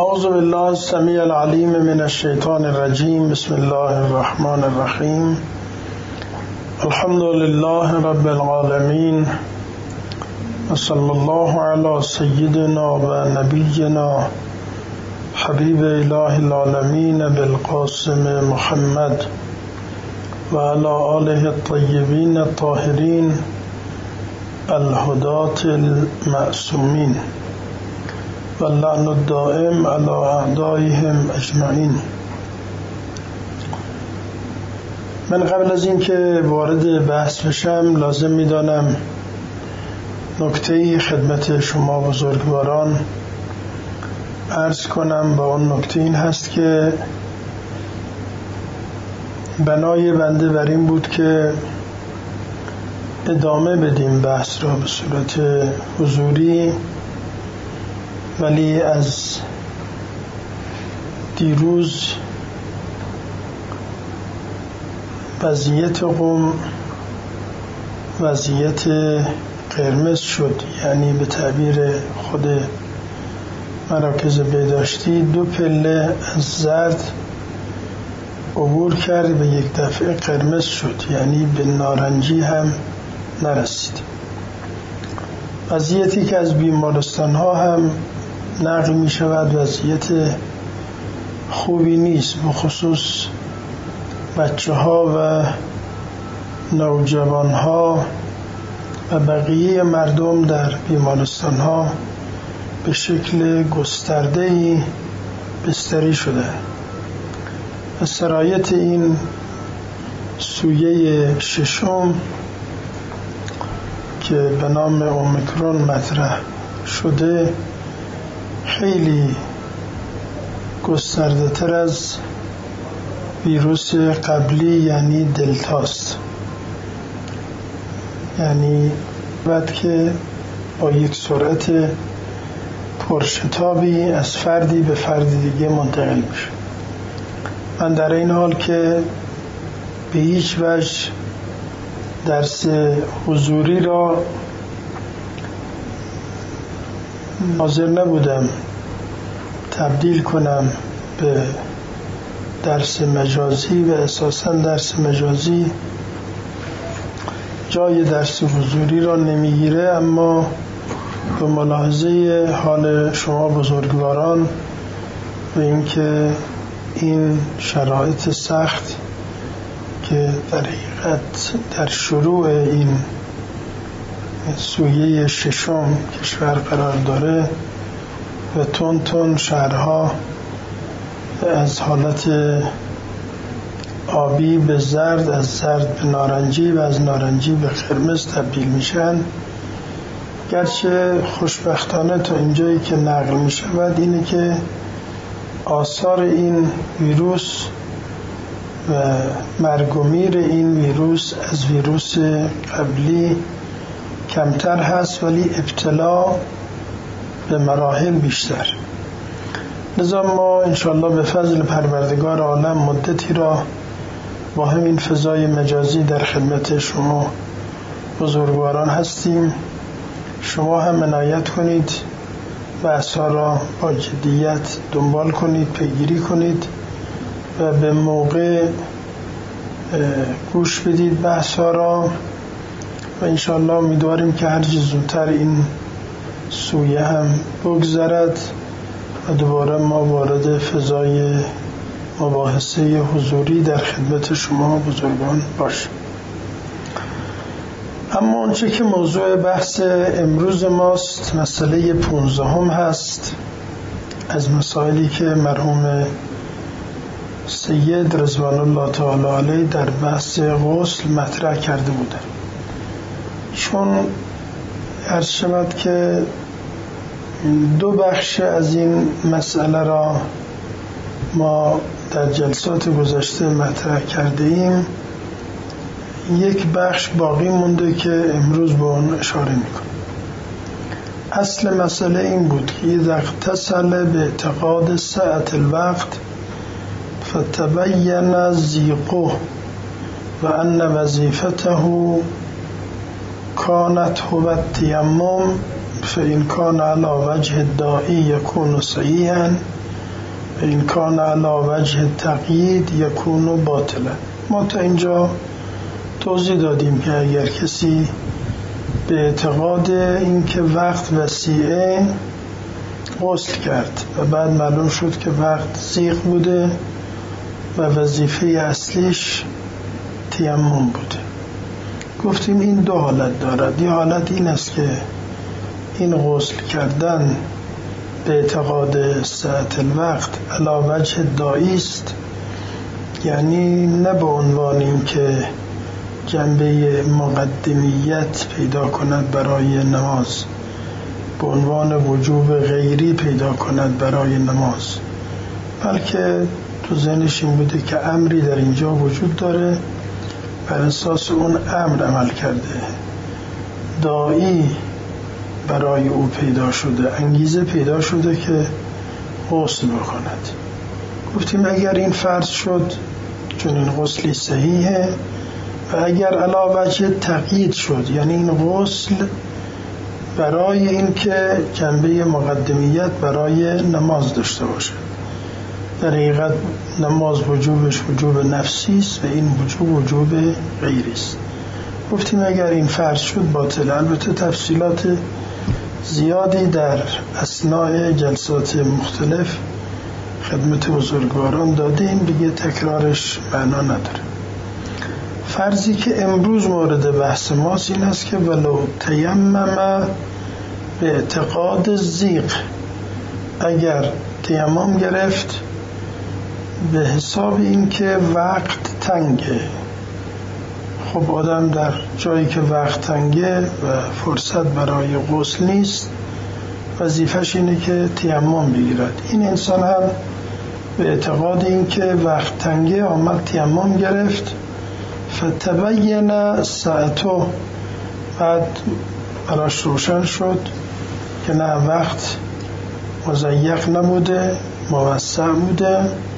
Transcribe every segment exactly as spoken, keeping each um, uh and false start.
اعوذ بالله السمیع العلیم من الشیطان الرجیم. بسم الله الرحمن الرحیم. الحمد لله رب العالمین و صلی الله علی سیدنا و نبینا حبیب اله العالمین بالقاسم محمد و علی آله الطیبین الطاهرین الهداة المعصومین و اللعن الدائم علی اعدائهم اجمعین. من قبل از این که وارد بحث بشم لازم می‌دانم نکته‌ای خدمت شما بزرگواران عرض کنم و اون نکته این هست که بنای بنده بر این بود که ادامه بدیم بحث را به صورت حضوری، ولی از دیروز وضعیت قم وضعیت قرمز شد، یعنی به تعبیر خود مراکز بهداشتی دو پله از زرد عبور کرد به یک دفعه قرمز شد، یعنی به نارنجی هم نرسید. وضعیتی که از بیمارستان ها هم نقل می شود وضعیت خوبی نیست، بخصوص بچه ها و نوجوان ها و بقیه مردم در بیمارستان ها به شکل گسترده‌ای بستری شده. و سرایت این سویه ششم که به نام اومیکرون مطرح شده خیلی گسترده تر از ویروس قبلی یعنی دلتاست. یعنی بعد که با یک سرعت پرشتابی از فردی به فرد دیگه منتقل میشه. من در این حال که به هیچ وجه درس حضوری را حاضر نبودم تبدیل کنم به درس مجازی و اساساً درس مجازی جای درس حضوری را نمیگیره، اما به ملاحظه حال شما بزرگواران و اینکه این شرایط سخت که در حقیقت در شروع این سویه ششم کشور قرار داره و تون تون شهرها از حالت آبی به زرد، از زرد به نارنجی و از نارنجی به قرمز تبدیل میشن، گرچه خوشبختانه تا اینجایی که نقل می شود اینه که آثار این ویروس و مرگ و میر این ویروس از ویروس قبلی کمتر هست، ولی ابتلا به مراحل بیشتر. لذا ما انشاءالله به فضل پروردگار عالم مدتی را با همین فضای مجازی در خدمت شما بزرگواران هستیم. شما هم عنایت کنید بحث‌ها را با جدیت دنبال کنید، پیگیری کنید و به موقع گوش بدید بحث‌ها را و انشاءالله امیدواریم که هر چه زودتر این سویه هم بگذرد و دوباره ما وارد فضای مباحثه حضوری در خدمت شما بزرگان باشیم. اما آنچه که موضوع بحث امروز ماست مسئله پونزدهم هست از مسائلی که مرحوم سید رضوان الله تعالی علیه در بحث غسل مطرح کرده بودند. چون عرض شود که دو بخش از این مسئله را ما در جلسات گذشته مطرح کرده ایم، یک بخش باقی مونده که امروز به اون اشاره میکنم. اصل مسئله این بود که اذا اغتسل به اعتقاد ساعت الوقت فتبین زیقه و ان وظیفته كانت هو التيمم فإن كان على وجه الداعي يكون صحيحا این کان علی وجه تقیید یکون باطلا. ما تا اینجا توضیح دادیم که اگر کسی به اعتقاد اینکه وقت وسیعه غسل کرد و بعد معلوم شد که وقت ضیق بوده و وظیفه اصلیش تیمم بوده، گفتیم این دو حالت دارد. یه حالت این است که این غسل کردن به اعتقاد ساعت الوقت علی وجه داعی است، یعنی نه به عنوان این که جنبه مقدمیت پیدا کند برای نماز، به عنوان وجوب غیری پیدا کند برای نماز، بلکه تو ذهنش این بوده که امری در اینجا وجود داره، بر اساس اون امر عمل کرده، داعی برای او پیدا شده، انگیزه پیدا شده که غسل بکند. گفتیم اگر این فرض شد چون این غسلی صحیحه، و اگر علی وجه تقیید شد یعنی این غسل برای این که جنبه مقدمیت برای نماز داشته باشه، در حقیقت نماز وجوبش وجوب نفسی است و این وجوب وجوب غیری است. گفتیم اگر این فرض شد باطل. البته تفصیلات زیادی در اثناء جلسات مختلف خدمت بزرگواران دادیم، دیگه تکرارش معنا نداره. فرضی که امروز مورد بحث ماست این است که ولو تیمم به اعتقاد ضیق، اگر تیمم گرفت به حساب این که وقت تنگه. خب آدم در جایی که وقت تنگه و فرصت برای غسل نیست، وظیفش اینه که تیمم بگیرد. این انسان هم به اعتقاد این که وقت تنگه آمد تیمم گرفت، فتبین ساعتو، بعد براش روشن شد که نه وقت مضیق نبوده، موسع بوده.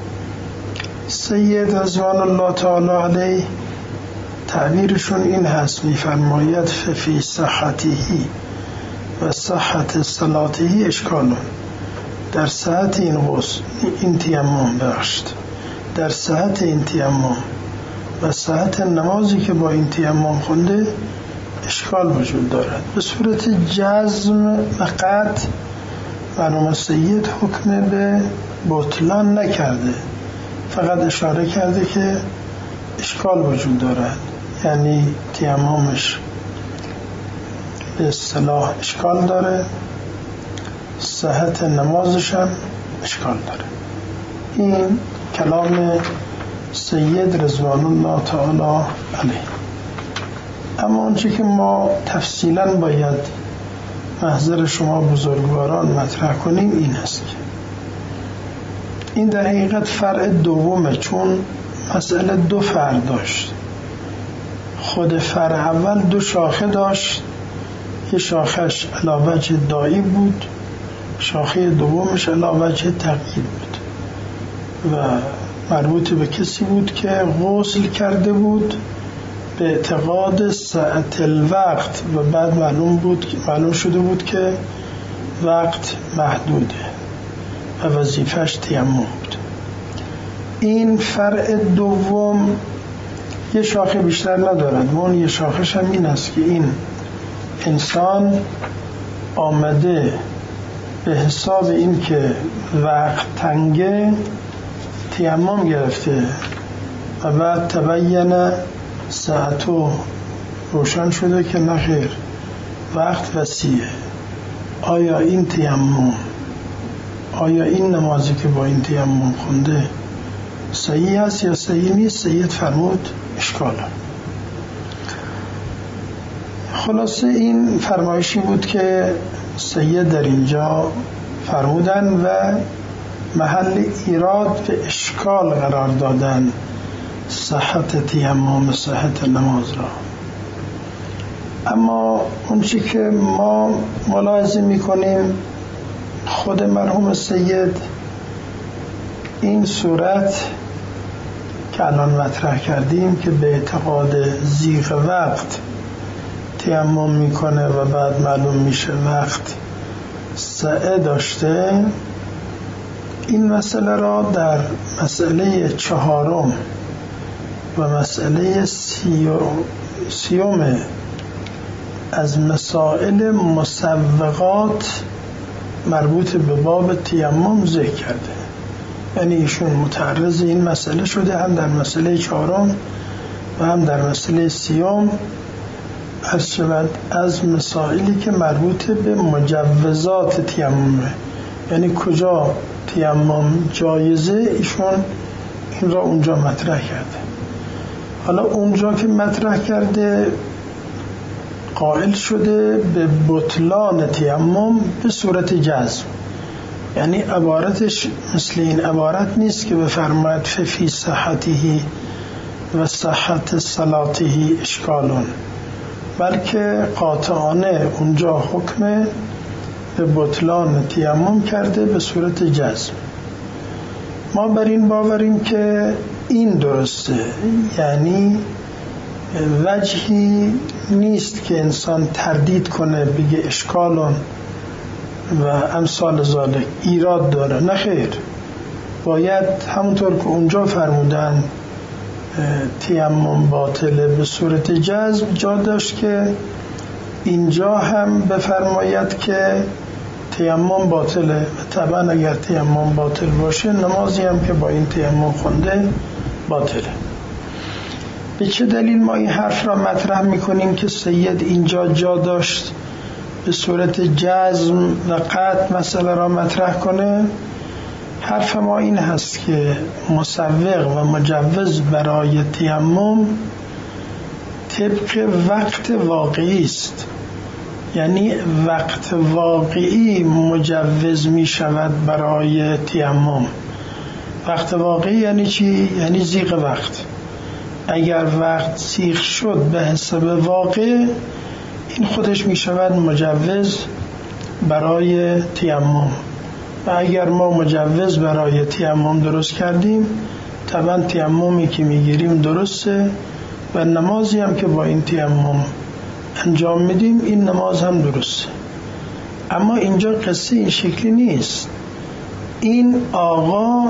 سید رضوان الله تعالی علیه تعبیرشون این هست، میفرماید ففی صحتهی و صحت صلاتهی اشکالون، در صحت این غسل این تیمم بخشت، در صحت این تیمم و صحت نمازی که با این تیمم خونده اشکال وجود دارد. به صورت جزم و قطع مرحوم سید حکم به بطلان نکرده، فقط اشاره کرده که اشکال وجود دارد، یعنی تیممش به اصطلاح اشکال داره، صحت نمازش هم اشکال داره. این کلام سید رضوان الله تعالی علیه. اما آنچه که ما تفصیلا باید محضر شما بزرگواران مطرح کنیم این است که این در حقیقت فرع دومه، چون مسئله دو فرع داشت. خود فرع اول دو شاخه داشت، یه شاخش علی وجه داعی بود، شاخه دومش علی وجه تقیید بود و مربوط به کسی بود که غسل کرده بود به اعتقاد ساعت الوقت و بعد معلوم بود معلوم شده بود که وقت محدوده و وظیفش تیمم بود. این فرع دوم یه شاخه بیشتر ندارد، اون یه شاخش هم این است که این انسان آمده به حساب این که وقت تنگه تیمم گرفته و بعد تبین ساعتو، روشن شده که نخیر وقت وسیعه. آیا این تیمم، آیا این نمازی که با این تیمم خونده صحیح است یا صحیح نیست؟ سید فرمود اشکاله. خلاصه این فرمایشی بود که سید در اینجا فرمودن و محل ایراد به اشکال قرار دادن صحت تیمم، صحت نماز را. اما اون چی که ما ملاحظه میکنیم خود مرحوم سید این صورت که الان مطرح کردیم که به اعتقاد ضیق وقت تیمم میکنه و بعد معلوم میشه وقت سعه داشته، این مسئله را در مسئله چهارم و مسئله سیوم از مسائل مسوغات مربوط به باب تیمم ذکر کرده. یعنی ایشون متعرض این مسئله شده، هم در مسئله چهارم و هم در مسئله سیوم عرض شود از مسائلی که مربوط به مجوزات تیممه، یعنی کجا تیمم جایزه، ایشون این را اونجا مطرح کرده. حالا اونجا که مطرح کرده قائل شده به بطلان تیمم به صورت جزم، یعنی عبارتش مثل این عبارت نیست که بفرماید فی صحته و صحت صلاته اشکالون، بلکه قاطعانه اونجا حکم به بطلان تیمم کرده به صورت جزم. ما بر این باوریم که این درسته، یعنی وجهی نیست که انسان تردید کنه بگه اشکالون و امثال ذالک ایراد داره، نه خیر، باید همونطور که اونجا فرمودن تیمم باطله به صورت جزم، جا داشت که اینجا هم بفرماید که تیمم باطله و طبعا اگر تیمم باطل باشه نمازی هم که با این تیمم خونده باطله. به چه دلیل ما این حرف را مطرح میکنیم که سید اینجا جا داشت به صورت جزم و قطع مسئله را مطرح کنه؟ حرف ما این هست که مسوغ و مجوز برای تیمم طبق وقت واقعی است، یعنی وقت واقعی مجوز می شود برای تیمم. وقت واقعی یعنی چی؟ یعنی زیغ وقت. اگر وقت زیغ شد به حساب واقع، این خودش می شود مجوز برای تیمم. و اگر ما مجوز برای تیمم درست کردیم، طبعا تیممی که می گیریم درسته و نمازی هم که با این تیمم انجام میدیم این نماز هم درسته. اما اینجا قصه این شکلی نیست. این آقا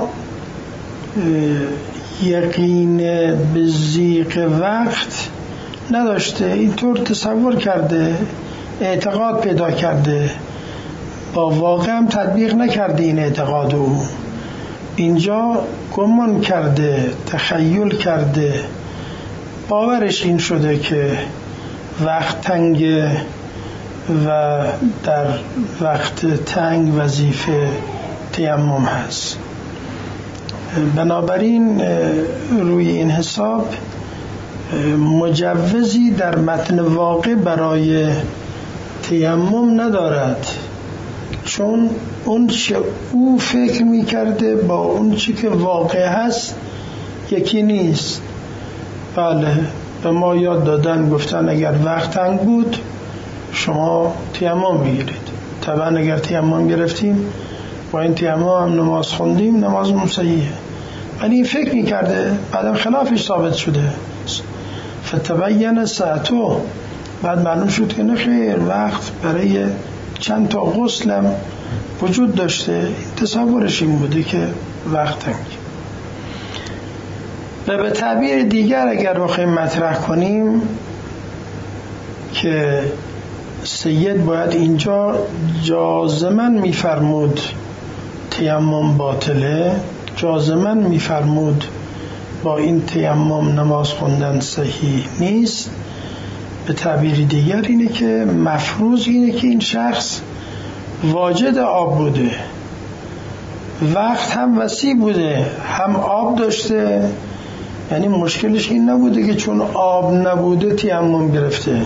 یقین به زیغ وقت نداشته، اینطور تصور کرده، اعتقاد پیدا کرده، با واقع هم تطبیق نکرده این اعتقاد او. اینجا گمان کرده، تخیل کرده، باورش این شده که وقت تنگ و در وقت تنگ وظیفه تیمم هست. بنابراین روی این حساب مجوزی در متن واقع برای تیمم ندارد، چون اون چه او فکر می کرده با اون چی که واقع هست یکی نیست. بله، به ما یاد دادن، گفتن اگر وقت تنگ بود شما تیمم بگیرید. طبعا اگر تیمم گرفتیم با این تیمم هم نماز خوندیم، نمازمون صحیحه. ولی این فکر می کرده، بعدم خلافش ثابت شده. فتبین ساعتو، بعد معلوم شد که نخیر، وقت برای چند تا غسلم وجود داشته. تصورش این بوده که وقت تنگ. و به تعبیر دیگر اگر بخوایم مطرح کنیم که سید باید اینجا جازماً میفرمود تیمم باطله، جازماً میفرمود با این تیمم نماز خوندن صحیح نیست. به تعبیر دیگر اینه که مفروض اینه که این شخص واجد آب بوده، وقت هم وسیع بوده، هم آب داشته، یعنی مشکلش این نبوده که چون آب نبوده تیمم گرفته،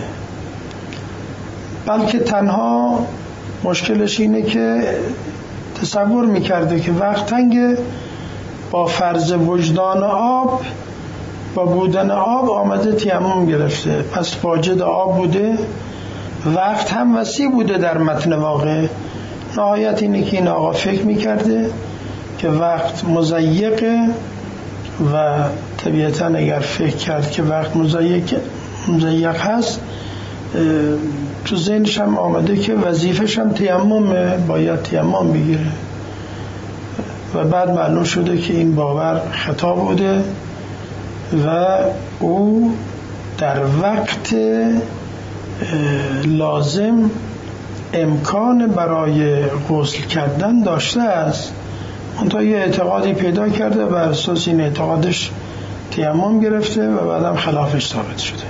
بلکه تنها مشکلش اینه که تصور میکرده که وقت تنگه، با فرض وجدان آب، با بودن آب آمده تیمم گرفته، پس واجد آب بوده، وقت هم وسیع بوده در متن واقع. نهایت اینه که این آقا فکر میکرده که وقت مضیقه و طبیعتا اگر فکر کرد که وقت مضیق مضیق هست، تو ذهنش هم آمده که وظیفش هم تیممه، باید تیمم بگیره. و بعد معلوم شده که این باور خطا بوده و او در وقت لازم امکان برای غسل کردن داشته است، منتها یه اعتقادی پیدا کرده و بر اساس این اعتقادش تیمم گرفته و بعدم خلافش ثابت شده.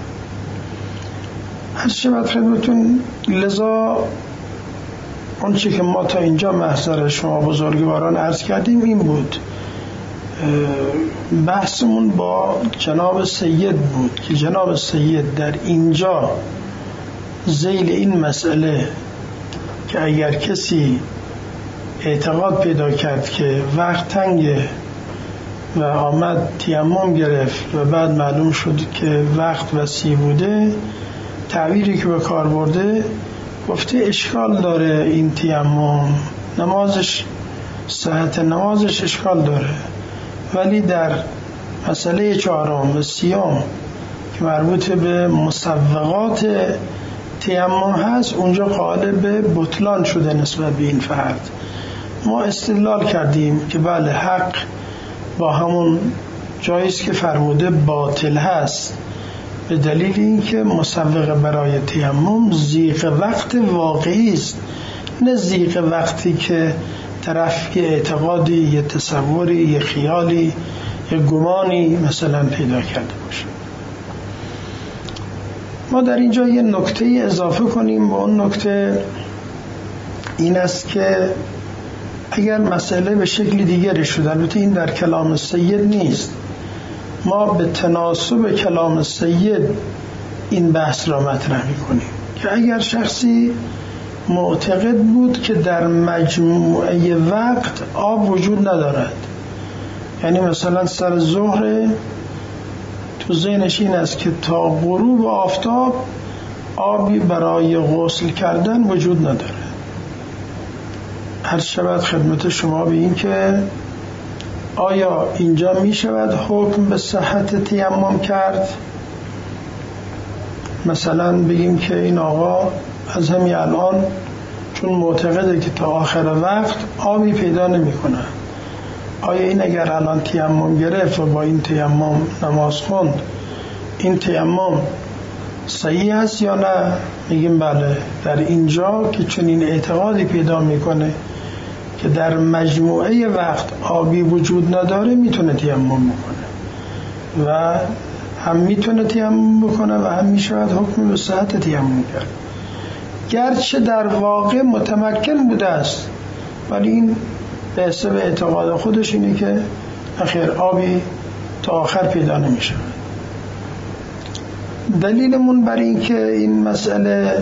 هر شبت خدمتون، لذا اون چی که ما تا اینجا محضر شما بزرگواران عرض کردیم این بود. بحثمون با جناب سید بود که جناب سید در اینجا ذیل این مسئله که اگر کسی اعتقاد پیدا کرد که وقت تنگه و آمد تیمم گرفت و بعد معلوم شد که وقت وسیع بوده، تعبیری که به کار برده گفته اشکال داره این تیمم، نمازش صحت نمازش اشکال داره، ولی در مسئله چهارم و سیام که مربوط به مسوغات تیمم هست اونجا قائل به بطلان شده نسبت به این فرد. ما استدلال کردیم که بله حق با همون جاییست که فرموده باطل هست، به دلیل اینکه مسوغه برای تیمم ضیق وقت واقعی است، نه ضیق وقتی که طرف یه اعتقادی، یه تصوری، یه خیالی، یه گمانی مثلا پیدا کرده باشه. ما در اینجا یه نکته اضافه کنیم و اون نکته این است که اگر مسئله به شکل دیگری شد، البته این در کلام سید نیست، ما به تناسب کلام سید این بحث را مطرح می‌کنیم که اگر شخصی معتقد بود که در مجموعه وقت آب وجود ندارد، یعنی مثلا سر ظهر تو ذهنش این است که تا غروب آفتاب آبی برای غسل کردن وجود نداره، هر شود خدمت شما به این که آیا اینجا می شود حکم به صحت تیمم کرد؟ مثلا بگیم که این آقا از همین الان چون معتقده که تا آخر وقت آبی پیدا نمی کنه، آیا این اگر الان تیمم گرفت و با این تیمم نماز خوند این تیمم صحیح است یا نه؟ میگیم بله، در اینجا که چون این اعتقادی پیدا میکنه که در مجموعه وقت آبی وجود نداره میتونه تیمم بکنه و هم میتونه تیمم بکنه و هم میشود حکم به صحت تیمم کرد، گرچه در واقع متمکن بوده است، ولی این به حسب اعتقاد خودش اینه که اخیر آبی تا آخر پیدا نمیشه. دلیلمون بر این که این مسئله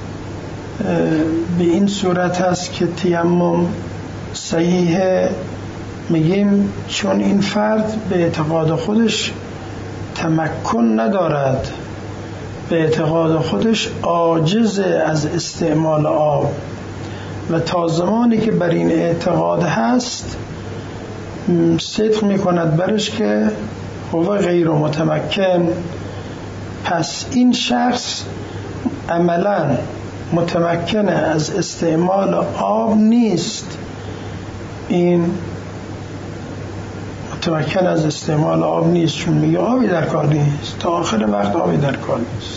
به این صورت هست که تیمم صحیحه، میگیم چون این فرد به اعتقاد خودش تمکن ندارد، به اعتقاد خودش عاجز از استعمال آب و تا زمانی که بر این اعتقاد هست صدق میکند برش که هو غیر متمکن، پس این شخص عملا متمکن از استعمال آب نیست، این متمکن از استعمال آب نیست چون میگه آبی در کار نیست، تا آخر وقت آبی در کار نیست،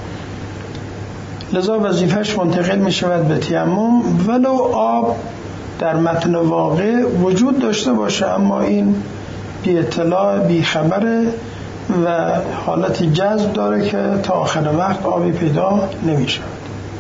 لذا وظیفش منتقل می شود به تیمم ولو آب در متن واقع وجود داشته باشه، اما این بی اطلاع بی خبره و حالت جذب داره که تا آخر وقت آبی پیدا نمی شود.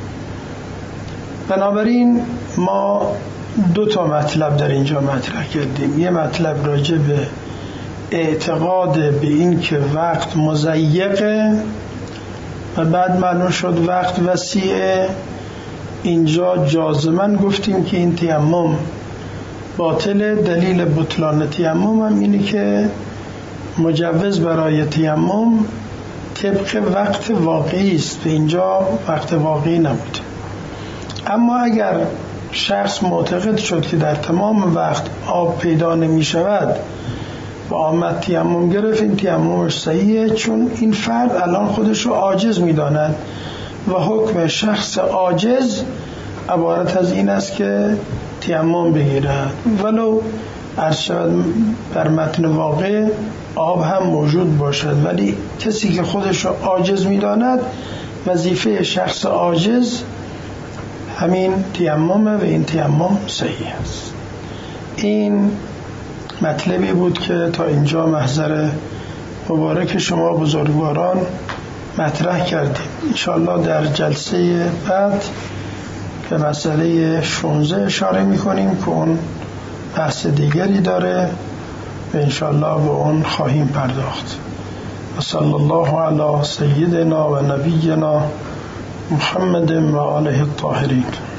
بنابراین ما دو تا مطلب در اینجا مطرح کردیم، یه مطلب راجع به اعتقاد به این که وقت مضیقه و بعد معلوم شد وقت وسیعه، اینجا جازماً گفتیم که این تیمم باطله. دلیل بطلان تیمم هم اینه که مجوز برای تیمم طبق وقت واقعی است و اینجا وقت واقعی نبود. اما اگر شخص معتقد شد که در تمام وقت آب پیدا نمی شود و آمد تیمم گرفت، این تیممش صحیحه، چون این فرد الان خودش رو عاجز می داند و حکم شخص عاجز عبارت از این است که تیمم بگیرد ولو عرض شود بر متن واقع آب هم موجود باشد، ولی کسی که خودش رو عاجز می‌داند وظیفه شخص عاجز همین تیممه و این تیمم صحیح است. این مطلبی بود که تا اینجا محضر مبارک شما بزرگواران مطرح کردیم. انشاءالله در جلسه بعد به مسئله شانزده اشاره میکنیم که اون بحث دیگری داره و انشاءالله به اون خواهیم پرداخت. و صلی الله علی سیدنا و نبینا محمد و آله الطاهرین.